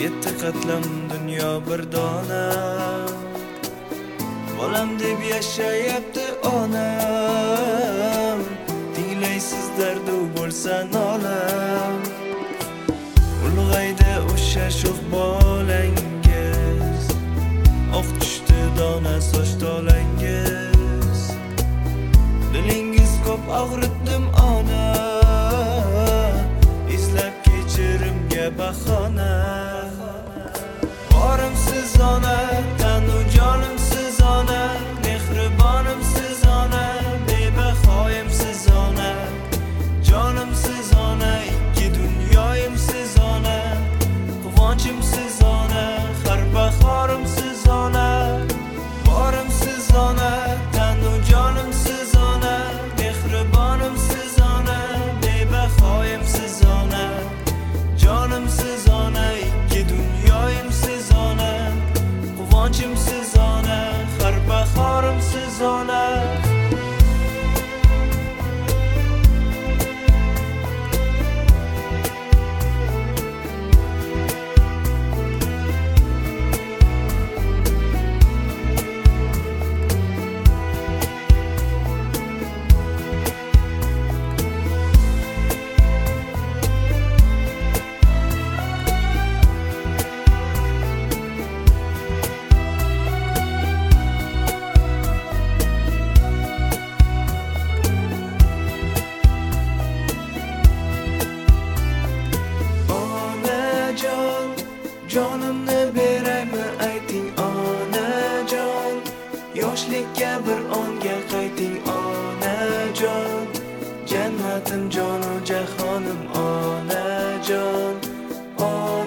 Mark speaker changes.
Speaker 1: Yetti qatlam dunyo bir dona, bolam deb yashayapti onam. Tinglaysiz dardu bo'lsa nolam, ulg'aydi o'sha sho'x bolangiz, oq tushdi dona soch tolangiz. Dilingiz ko'p og'ritdim ona, izlab kechirimga bahona. Borimsiz ona, tanu jonimsiz ona, mehribonimsiz ona, bebahoyimsiz ona, jonimsiz ona, ikki dunyoyimsiz ona, quvonchimsiz ona, har bahorimsiz ona. Borimsiz ona, tanu jonimsiz ona, mehribonimsiz ona, bebahoyimsiz ona, jonimsiz ona, ikki dunyoyimsiz ona, quvonchimsiz ona, har bahorimsiz ona. Jonimni beraymi ayting onajon, yoshlikka bir onga qayting onajon, jannatim jonu jahonim onajon.